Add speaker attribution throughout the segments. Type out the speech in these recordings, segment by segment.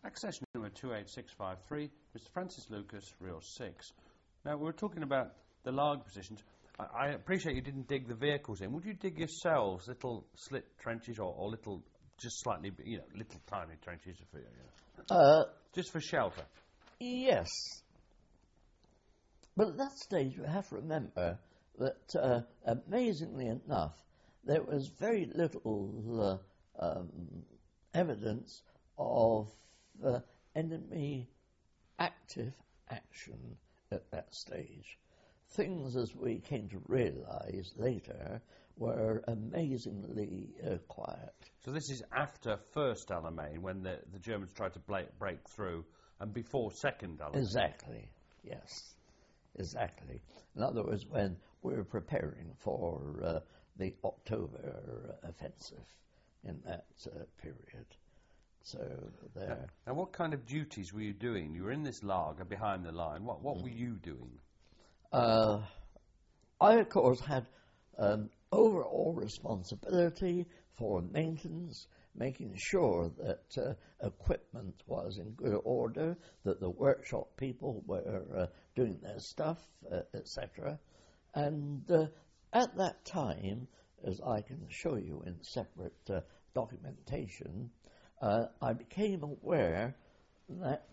Speaker 1: Access number 28653, Mr. Francis Lucas, reel 6. Now, we were talking about the large positions. I appreciate you didn't dig the vehicles in. Would you dig yourselves little slit trenches or little, just slightly, little tiny trenches for just for shelter?
Speaker 2: Yes. But at that stage, you have to remember that, amazingly enough, there was very little evidence of enemy active action at that stage. Things, as we came to realise later, were amazingly quiet.
Speaker 1: So this is after First Alamein, when the Germans tried to break through, and before Second Alamein.
Speaker 2: Exactly, yes, exactly. In other words, when we were preparing for the October offensive in that period. So there.
Speaker 1: And what kind of duties were you doing? You were in this lager behind the line. What were you doing?
Speaker 2: I, of course, had overall responsibility for maintenance, making sure that equipment was in good order, that the workshop people were doing their stuff, etc. And at that time, as I can show you in separate documentation, I became aware that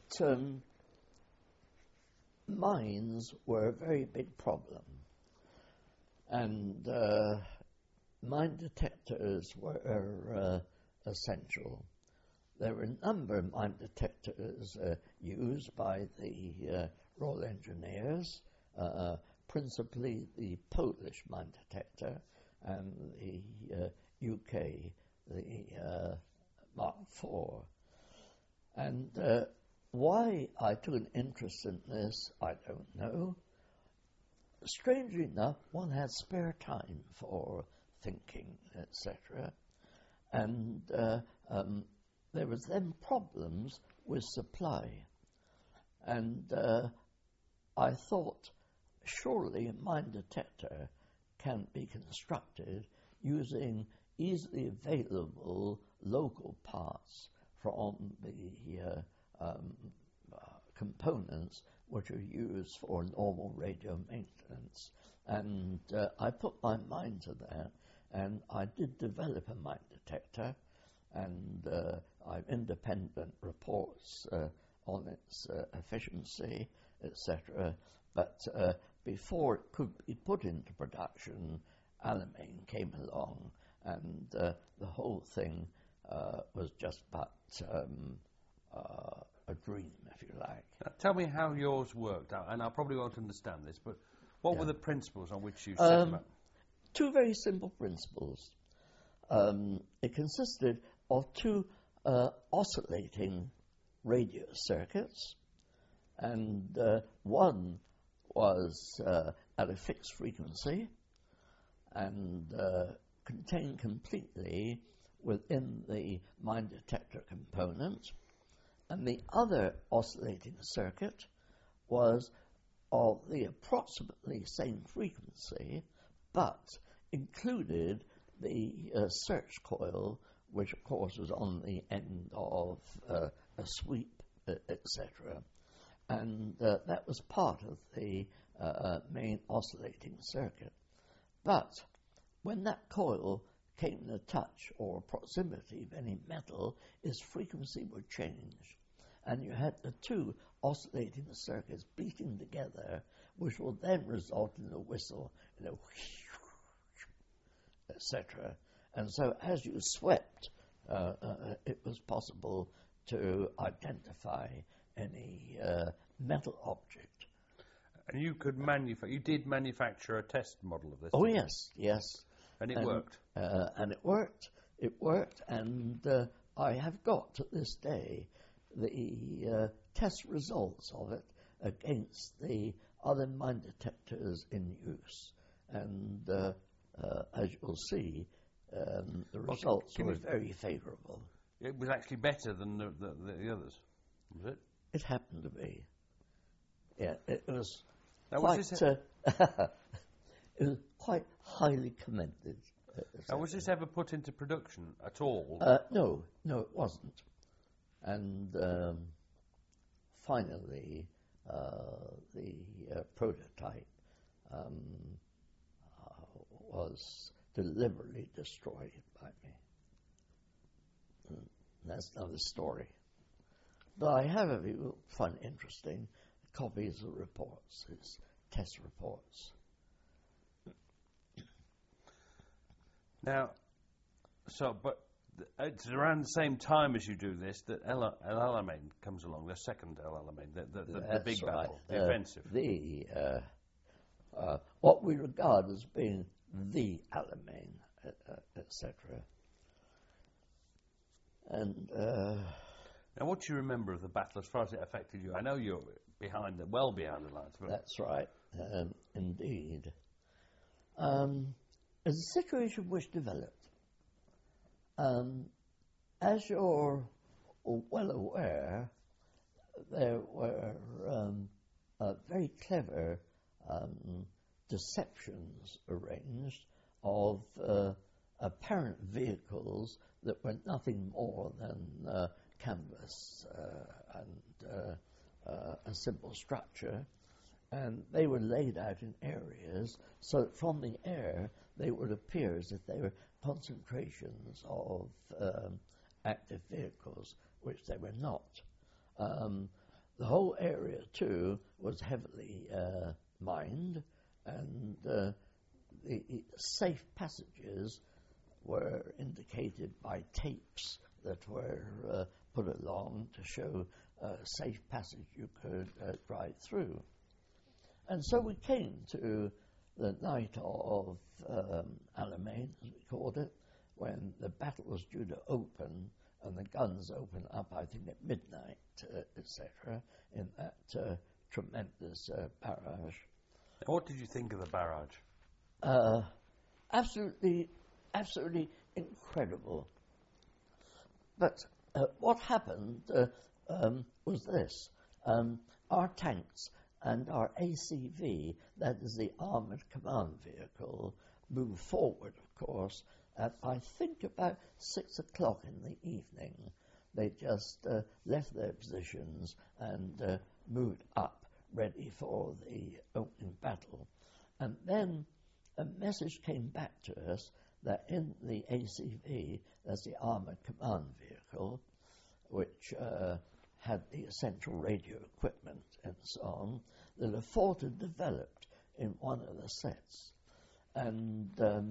Speaker 2: mines were a very big problem, and mine detectors were essential. There were a number of mine detectors used by the Royal Engineers, principally the Polish mine detector and the UK, the Mark IV. And why I took an interest in this, I don't know. Strangely enough, one had spare time for thinking, etc. And there was then problems with supply. And I thought, surely a mine detector can be constructed using easily available local parts from the components which are used for normal radio maintenance. And I put my mind to that, and I did develop a mine detector, and I have independent reports on its efficiency, etc. But before it could be put into production, Alamein came along, and the whole thing was just but a dream, if you like.
Speaker 1: Now, tell me how yours worked out, and I probably won't understand this, but what were the principles on which you set them up?
Speaker 2: Two very simple principles. It consisted of two oscillating radio circuits, and one was at a fixed frequency and contained completely within the mine detector component, and the other oscillating circuit was of the approximately same frequency, but included the search coil, which of course was on the end of a sweep, etc. And that was part of the main oscillating circuit. But when that coil came in touch or proximity of any metal, its frequency would change. And you had the two oscillating circuits beating together, which will then result in a whistle, etc. And so as you swept, it was possible to identify any metal object.
Speaker 1: And you could you did manufacture a test model of this?
Speaker 2: Oh, yes, yes.
Speaker 1: And it worked?
Speaker 2: And it worked, and I have got, to this day, the test results of it against the other mine detectors in use. And as you'll see, the results were very favourable.
Speaker 1: It was actually better than the others, was it?
Speaker 2: It happened to be. Yeah, it was it was quite highly commended.
Speaker 1: Now, was this ever put into production at all?
Speaker 2: No, it wasn't. And finally, the prototype was deliberately destroyed by me. That's another story. But I have, if you find it interesting, copies of reports, his test reports.
Speaker 1: Now, it's around the same time as you do this that El Alamein comes along, the second El Alamein, the big
Speaker 2: right.
Speaker 1: battle, the offensive.
Speaker 2: What we regard as being the Alamein, etc. And
Speaker 1: now, what do you remember of the battle as far as it affected you? I know you're well behind the lines.
Speaker 2: That's right, indeed. As the situation was developed, as you're well aware, there were very clever deceptions arranged of apparent vehicles that were nothing more than canvas and a simple structure, and they were laid out in areas so that from the air they would appear as if they were concentrations of active vehicles, which they were not. The whole area, too, was heavily mined, and the safe passages were indicated by tapes that were put along to show a safe passage you could drive through. And so we came to the night of Alamein, as we called it, when the battle was due to open, and the guns opened up, I think, at midnight, etc., in that tremendous barrage.
Speaker 1: What did you think of the barrage?
Speaker 2: Absolutely incredible. But what happened was this. Our tanks and our ACV, that is the Armoured Command Vehicle, moved forward, of course, at I think about 6 o'clock in the evening. They just left their positions and moved up, ready for the opening battle. And then a message came back to us that in the ACV, that's the Armoured Command Vehicle, which had the essential radio equipment and so on, that a fault had developed in one of the sets. And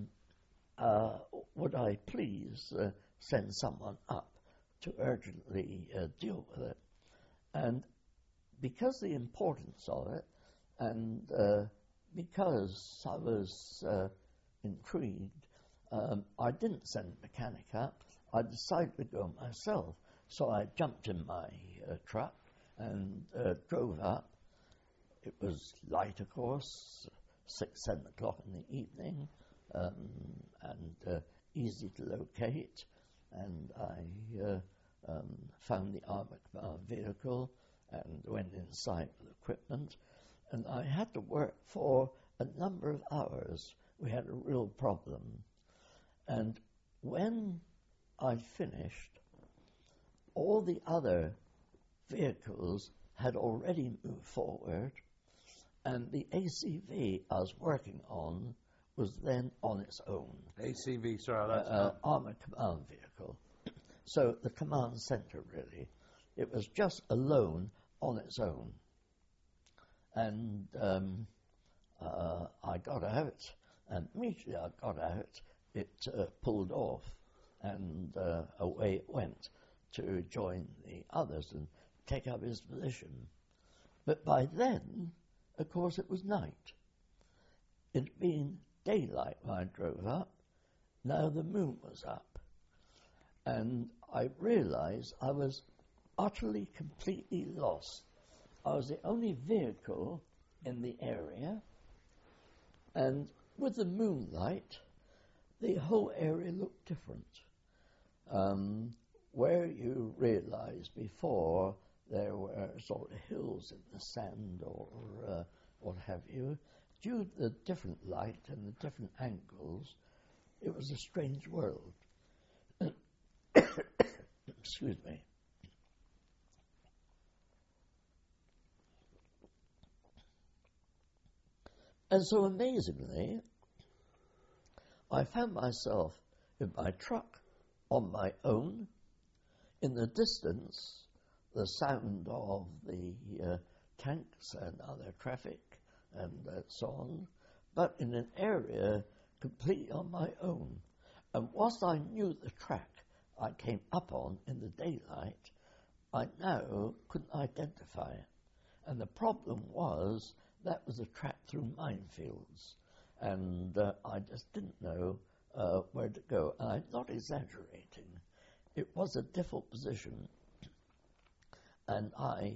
Speaker 2: would I please send someone up to urgently deal with it? And because the importance of it, and because I was intrigued, I didn't send a mechanic up. I decided to go myself. So I jumped in my truck and drove up. It was light, of course, 6, 7 o'clock in the evening, and easy to locate. And I found the Armoured Command Vehicle and went inside with equipment. And I had to work for a number of hours. We had a real problem. And when I finished, all the other vehicles had already moved forward, and the ACV I was working on was then on its own.
Speaker 1: ACV, sorry, that's
Speaker 2: Armoured Command Vehicle. So the command center, really. It was just alone on its own. And I got out, and immediately I got out, it pulled off, and away it went to join the others and take up his position. But by then, of course, it was night. It had been daylight when I drove up. Now the moon was up. And I realized I was utterly, completely lost. I was the only vehicle in the area, and with the moonlight, the whole area looked different. Where you realized before there were sort of hills in the sand or what have you, due to the different light and the different angles, it was a strange world. Excuse me. And so amazingly, I found myself in my truck on my own. In the distance, the sound of the tanks and other traffic and so on, but in an area completely on my own. And whilst I knew the track I came up on in the daylight, I now couldn't identify it. And the problem was that was a track through minefields, and I just didn't know where to go. And I'm not exaggerating. It was a difficult position, and I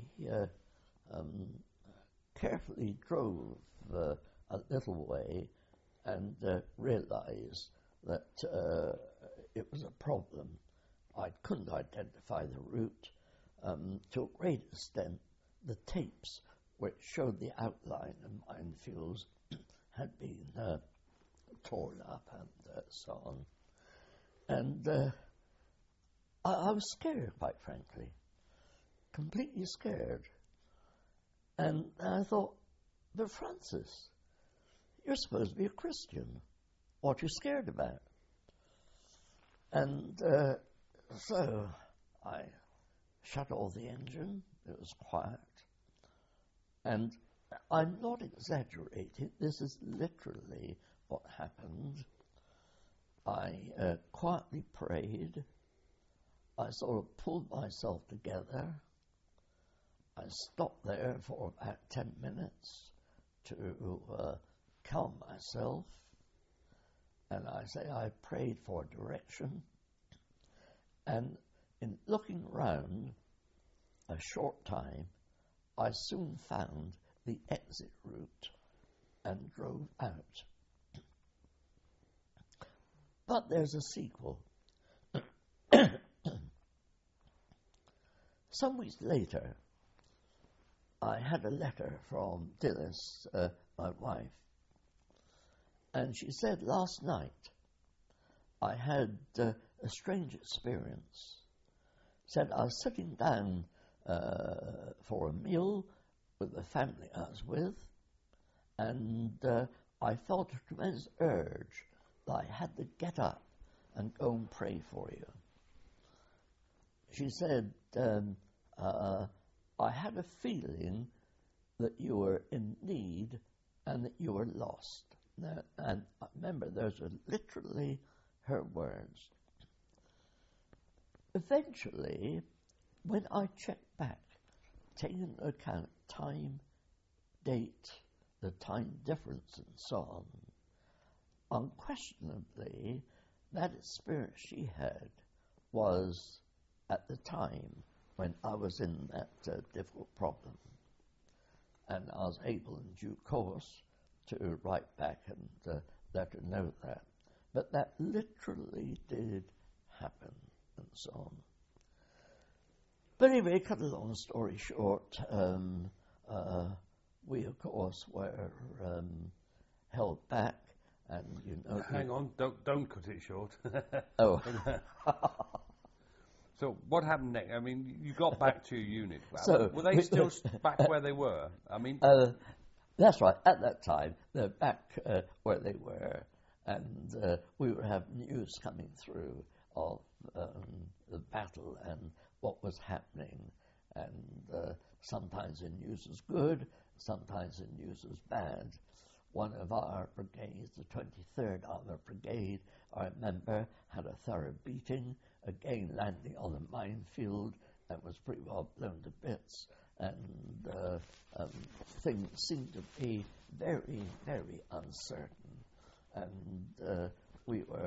Speaker 2: carefully drove a little way and realized that it was a problem. I couldn't identify the route. To a great extent, the tapes which showed the outline of minefields had been torn up and so on. And I was scared, quite frankly, completely scared. And I thought, but Francis, you're supposed to be a Christian. What are you scared about? And so I shut off the engine. It was quiet. And I'm not exaggerating. This is literally what happened. I quietly prayed. I sort of pulled myself together. I stopped there for about 10 minutes to calm myself. And I prayed for direction. And in looking round a short time, I soon found the exit route and drove out. But there's a sequel. Some weeks later, I had a letter from Dilys, my wife, and she said, last night I had a strange experience. Said I was sitting down for a meal with the family I was with, and I felt a tremendous urge that I had to get up and go and pray for you. She said, I had a feeling that you were in need and that you were lost. Now, and I remember those were literally her words. Eventually, when I checked back, taking into account time, date, the time difference and so on, unquestionably, that experience she had was at the time when I was in that difficult problem. And I was able in due course to write back and let her know that. But that literally did happen and so on. But anyway, cut a long story short, we of course were held back, and you know.
Speaker 1: Hang on, don't cut it short.
Speaker 2: Oh.
Speaker 1: So what happened next? I mean, you got back to your unit.
Speaker 2: So
Speaker 1: were they still back where they were? I mean,
Speaker 2: that's right. At that time, they're back where they were, and we would have news coming through of the battle and what was happening, and sometimes the news was good, sometimes the news was bad. One of our brigades, the 23rd Armour Brigade, I remember, had a thorough beating, again landing on a minefield that was pretty well blown to bits, and things seemed to be very, very uncertain. And we were...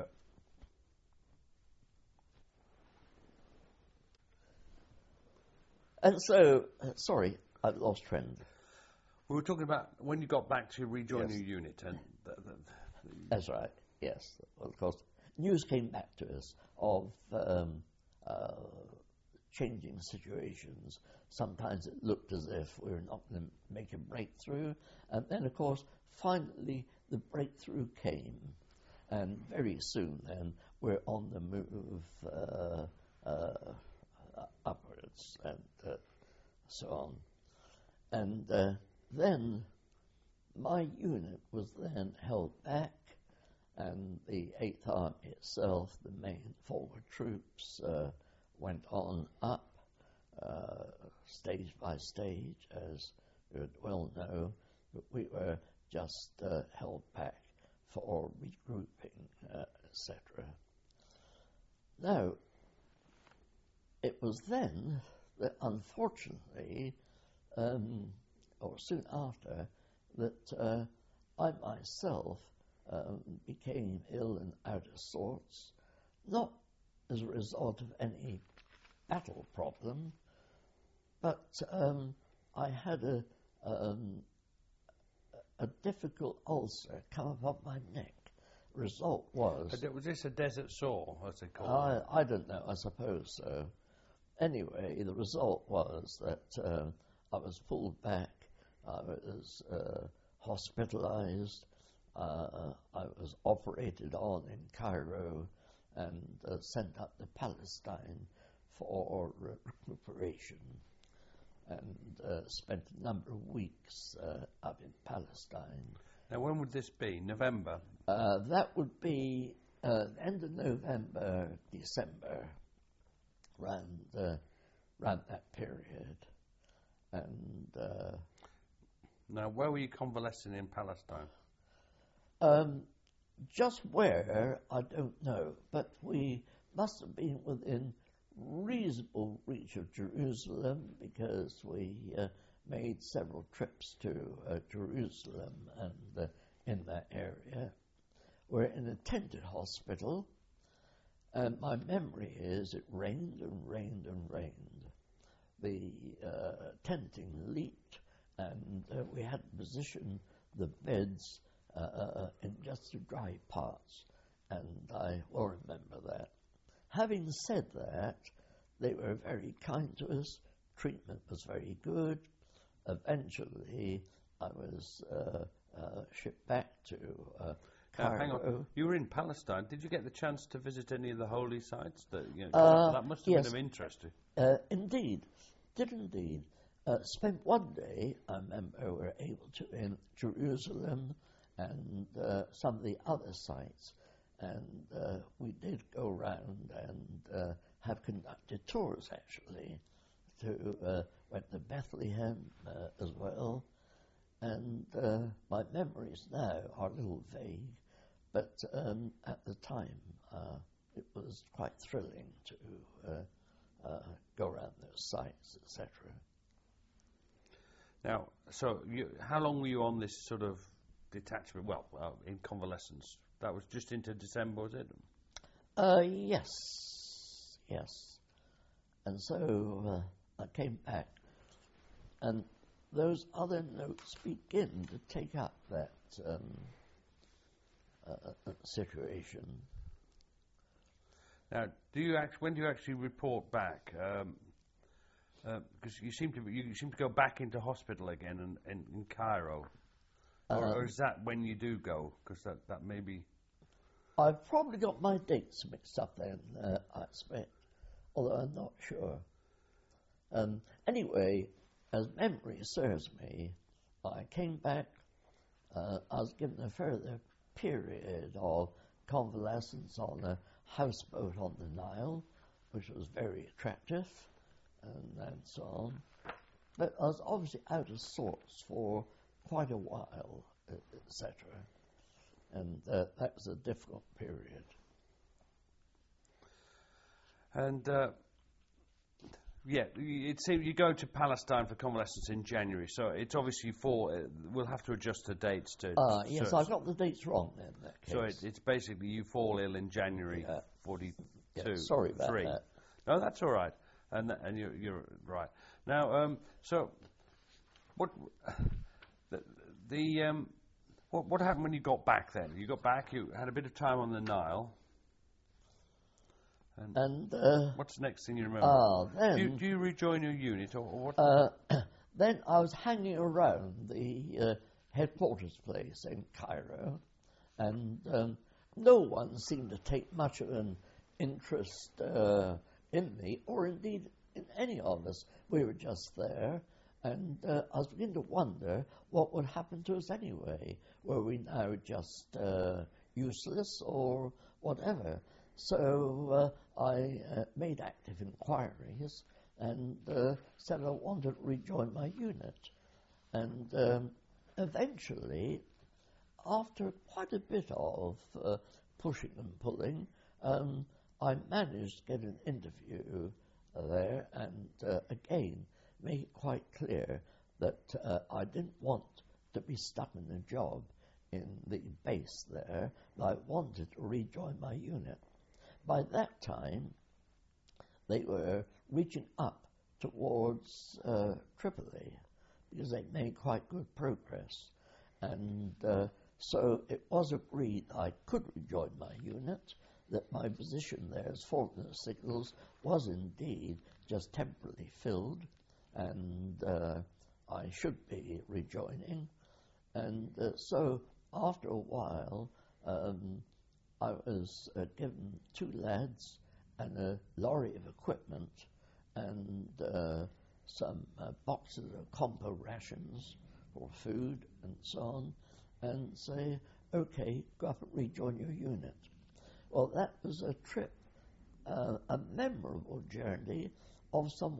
Speaker 2: And so, sorry, I lost trend.
Speaker 1: We were talking about when you got back to rejoin
Speaker 2: Yes.
Speaker 1: your unit. And
Speaker 2: That's right, yes. Well, of course, news came back to us of changing situations. Sometimes it looked as if we were not going to make a breakthrough. And then, of course, finally the breakthrough came. And very soon then, we're on the move upwards and so on. And then my unit was then held back, and the 8th Army itself, the main forward troops, went on up, stage by stage, as you would well know, but we were just held back for regrouping, etc. Now, it was then that unfortunately, or soon after, that I myself became ill and out of sorts, not as a result of any battle problem, but I had a difficult ulcer come up on my neck. Result was...
Speaker 1: Was this a desert sore, as they call it?
Speaker 2: I don't know, I suppose so. Anyway, the result was that I was pulled back, I was hospitalized, I was operated on in Cairo and sent up to Palestine for recuperation, and spent a number of weeks up in Palestine.
Speaker 1: Now, when would this be? November?
Speaker 2: That would be end of November, December, around that period. And
Speaker 1: now, where were you convalescing in Palestine?
Speaker 2: Just where, I don't know, but we must have been within reasonable reach of Jerusalem, because we made several trips to Jerusalem and in that area. We're in a tented hospital, and my memory is it rained and rained and rained. The tenting leaked, and we had to position the beds in just the dry parts, and I will remember that. Having said that, they were very kind to us, treatment was very good. Eventually, I was shipped back to Cairo.
Speaker 1: Hang on, you were in Palestine. Did you get the chance to visit any of the holy sites? That must have been of interest to you.
Speaker 2: Indeed, did indeed. Spent one day, I remember, we were able to in Jerusalem and some of the other sites, and we did go around and have conducted tours, actually, went to Bethlehem as well, and my memories now are a little vague, but at the time it was quite thrilling to go around those sites, etc.
Speaker 1: Now, so how long were you on this sort of detachment? Well, in convalescence. That was just into December, was it?
Speaker 2: Yes. And so I came back, and those other notes begin to take up that situation.
Speaker 1: Now, when do you actually report back? Because you seem to go back into hospital again in Cairo, or is that when you do go? Because that may be.
Speaker 2: I've probably got my dates mixed up then, I expect, although I'm not sure. Anyway, as memory serves me, I came back, I was given a further period of convalescence on a houseboat on the Nile, which was very attractive, and so on. But I was obviously out of sorts for quite a while, etc. And that was a difficult period.
Speaker 1: And it seems you go to Palestine for convalescence in January, so it's obviously we'll have to adjust the dates to.
Speaker 2: Yes, I got the dates wrong then. In that case.
Speaker 1: So it's basically you fall ill in January 42.
Speaker 2: Yeah, sorry about that.
Speaker 1: No, that's all right, and you're right. Now, so what what happened when you got back then? You got back, you had a bit of time on the Nile. And what's the next thing you remember?
Speaker 2: Then,
Speaker 1: do you rejoin your unit, or what?
Speaker 2: Then I was hanging around the headquarters place in Cairo, and no one seemed to take much of an interest in me, or indeed in any of us. We were just there, And I was beginning to wonder what would happen to us anyway. Were we now just useless or whatever? So I made active inquiries and said I wanted to rejoin my unit. And eventually, after quite a bit of pushing and pulling, I managed to get an interview there and again make it quite clear that I didn't want to be stuck in a job in the base there, but I wanted to rejoin my unit. By that time, they were reaching up towards Tripoli because they made quite good progress. And so it was agreed I could rejoin my unit, that my position there as Faulkner Signals was indeed just temporarily filled, and I should be rejoining. And so after a while, I was given 2 lads and a lorry of equipment and some boxes of compo rations for food and so on, and say, okay, go up and rejoin your unit. Well, that was a trip, a memorable journey of some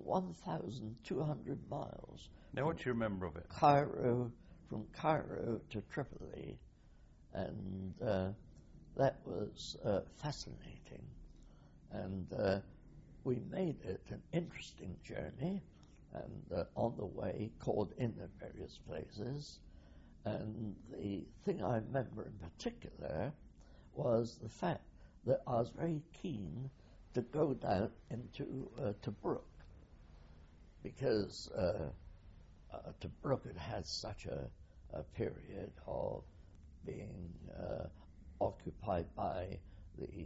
Speaker 2: 1,200 miles.
Speaker 1: Now, what do you remember of it?
Speaker 2: From Cairo to Tripoli, and that was fascinating. And we made it an interesting journey, and on the way called in at various places. And the thing I remember in particular was the fact that I was very keen to go down into Tobruk, because Tobruk had had such a period of being occupied by the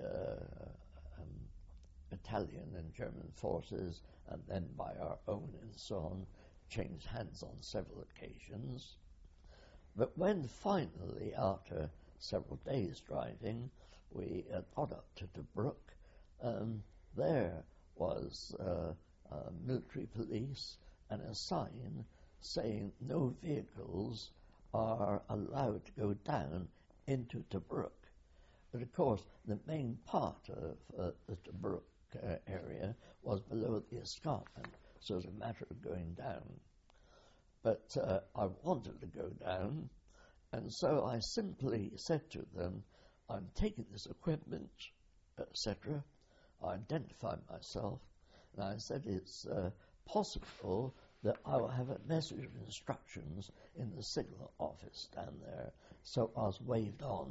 Speaker 2: Italian and German forces, and then by our own and so on, changed hands on several occasions. But when finally, after several days driving, we got up to Tobruk, there was military police and a sign saying no vehicles are allowed to go down into Tobruk. But of course, the main part of the Tobruk area was below the escarpment, so it was a matter of going down. But I wanted to go down, and so I simply said to them, I'm taking this equipment, etc. I identified myself, and I said it's possible that I will have a message of instructions in the signal office down there. So I was waved on.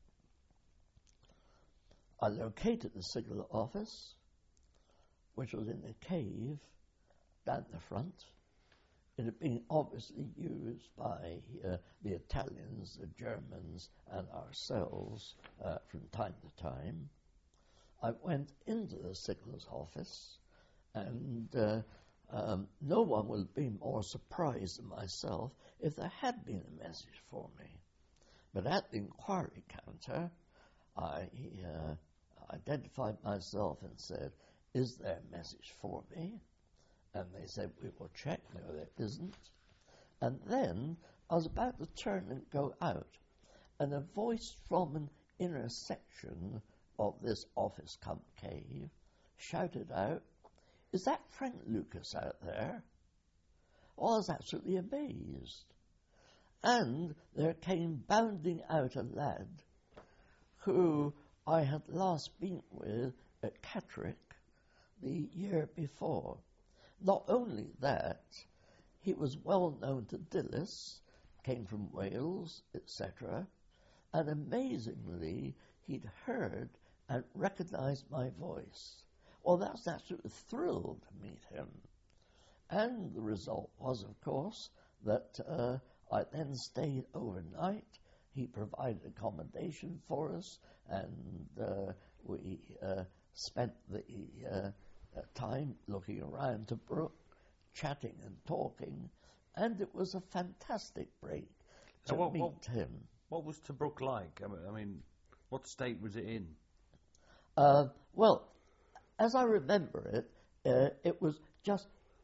Speaker 2: I located the signal office, which was in a cave down the front. It had been obviously used by the Italians, the Germans, and ourselves from time to time. I went into the signals office, and no one would have been more surprised than myself if there had been a message for me. But at the inquiry counter, I identified myself and said, is there a message for me? And they said, we will check. No, there isn't. And then I was about to turn and go out, and a voice from an inner section of this office cum cave shouted out, is that Frank Lucas out there? Well, I was absolutely amazed. And there came bounding out a lad who I had last been with at Catterick the year before. Not only that, he was well known to Dilys, came from Wales, etc., and amazingly, he'd heard and recognized my voice. Well, that was absolutely thrilled to meet him. And the result was, of course, that I then stayed overnight. He provided accommodation for us, and we spent the time looking around Tobruk, chatting and talking, and it was a fantastic break to meet him.
Speaker 1: What was Tobruk like? I mean, what state was it in?
Speaker 2: Well, as I remember it, it was just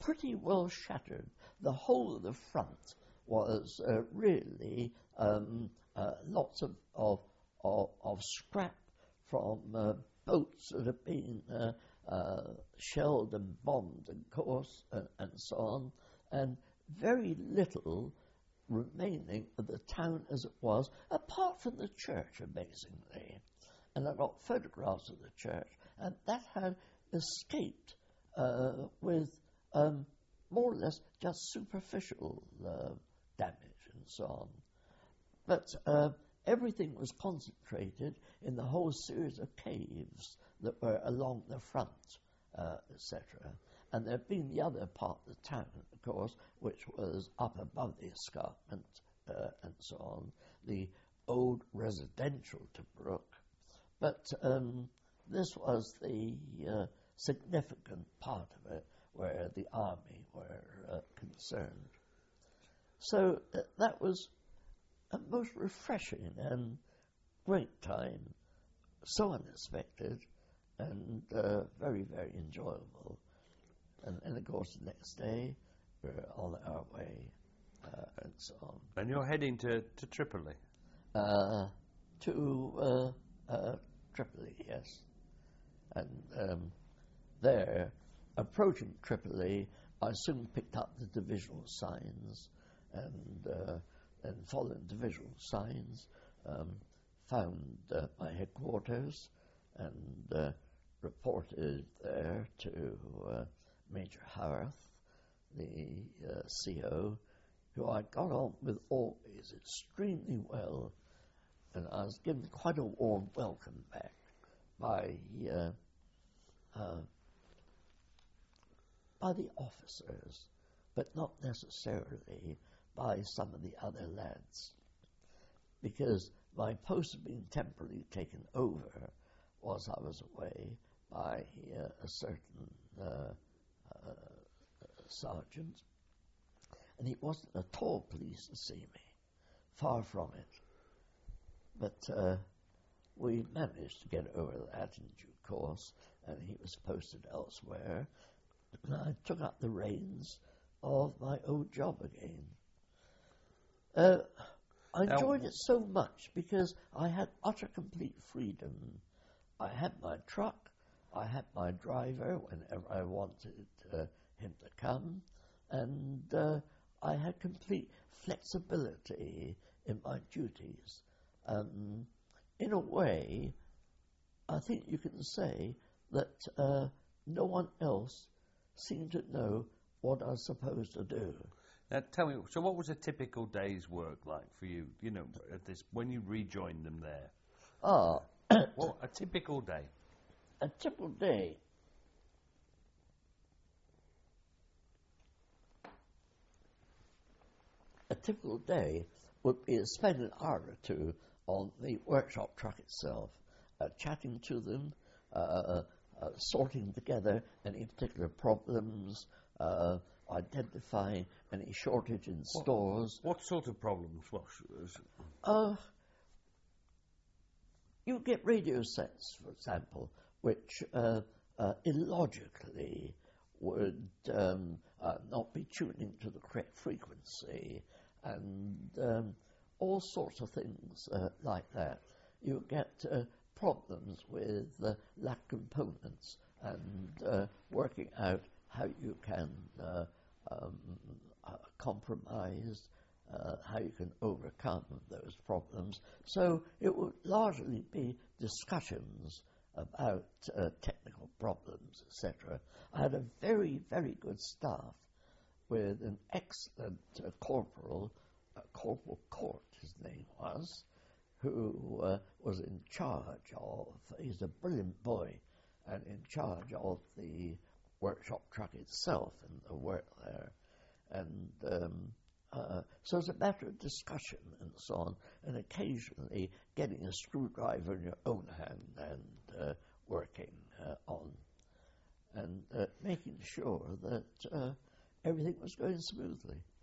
Speaker 2: pretty well shattered. The whole of the front was really lots of scrap from boats that have been shelled and bombed, of course, and so on, and very little remaining of the town as it was, apart from the church, amazingly. And I got photographs of the church, and that had escaped with more or less just superficial damage and so on. But everything was concentrated in the whole series of caves that were along the front, etc. And there had been the other part of the town, of course, which was up above the escarpment and so on, the old residential Tobruk. But this was the significant part of it where the army were concerned. So that was a most refreshing and great time, so unexpected and very, very enjoyable. And of course, the next day, we're on our way, and so on.
Speaker 1: And you're heading to Tripoli?
Speaker 2: To Tripoli, yes. And there, approaching Tripoli, I soon picked up the divisional signs, and following divisional signs, found my headquarters, and reported there to Major Howarth, the CO, who I got on with always extremely well, and I was given quite a warm welcome back by the officers, but not necessarily by some of the other lads, because my post had been temporarily taken over whilst I was away by a certain sergeant, and he wasn't at all pleased to see me, far from it. But we managed to get over that in due course, and he was posted elsewhere, and I took up the reins of my old job again. I enjoyed it so much because I had utter complete freedom. I had my truck, I had my driver whenever I wanted him to come, and I had complete flexibility in my duties. In a way, I think you can say that no one else seemed to know what I was supposed to do.
Speaker 1: Now, tell me, so what was a typical day's work like for you, you know, at this, when you rejoined them there? Well, a typical day.
Speaker 2: A typical day. A typical day would be to spend an hour or two on the workshop truck itself, chatting to them, sorting together any particular problems, identifying any shortage in stores.
Speaker 1: What sort of problems?
Speaker 2: You get radio sets, for example, which illogically would not be tuning to the correct frequency, and all sorts of things like that. You get problems with lack components and working out how you can compromise, how you can overcome those problems. So it would largely be discussions about technical problems, etc. I had a very, very good staff with an excellent corporal, Corporal Court, his name was, who was in charge of, he's a brilliant boy, and in charge of the workshop truck itself and the work there. And so it's a matter of discussion and so on, and occasionally getting a screwdriver in your own hand and working on, and making sure that everything was going smoothly.